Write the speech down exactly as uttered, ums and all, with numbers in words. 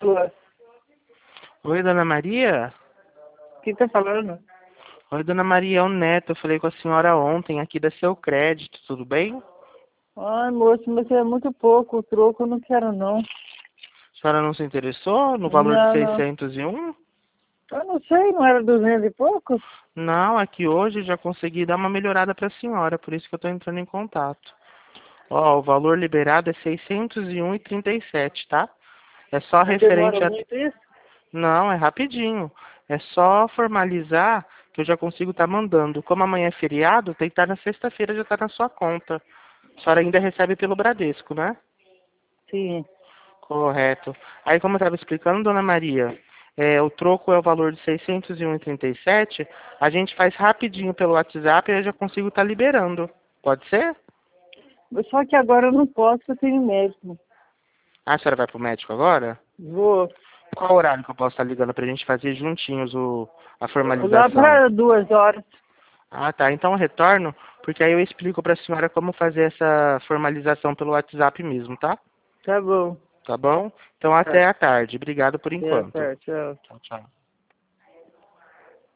Alô? Oi, dona Maria? O que tá falando? Oi, dona Maria, é o Neto. Eu falei com a senhora ontem aqui da Seu Crédito, tudo bem? Ai, moço, mas é muito pouco. O troco eu não quero, não. A senhora não se interessou no valor de Não, não. seiscentos e um? Eu não sei, não era duzentos e pouco? Não, aqui hoje eu já consegui dar uma melhorada para a senhora, por isso que eu estou entrando em contato. Ó, o valor liberado é seiscentos e um e trinta e sete, tá? É só Mas demora referente a... muito isso? Não, é rapidinho. É só formalizar que eu já consigo estar mandando. Como amanhã é feriado, tem que estar na sexta-feira, já está na sua conta. A senhora ainda recebe pelo Bradesco, né? Sim. Correto. Aí, como eu estava explicando, dona Maria, é, o troco é o valor de seiscentos e um e trinta e sete. A gente faz rapidinho pelo WhatsApp e eu já consigo estar liberando. Pode ser? Só que agora eu não posso, eu tenho médico. Ah, a senhora vai pro médico agora? Vou Qual horário que eu posso estar ligando pra gente fazer juntinhos o, a lá formalização? para duas horas. Ah, tá. Então eu retorno, porque aí eu explico pra senhora como fazer essa formalização pelo WhatsApp mesmo, tá? Tá bom. Tá bom? Então até Tá. à tarde. Obrigado por É, enquanto. tá, tchau. Tchau, tchau.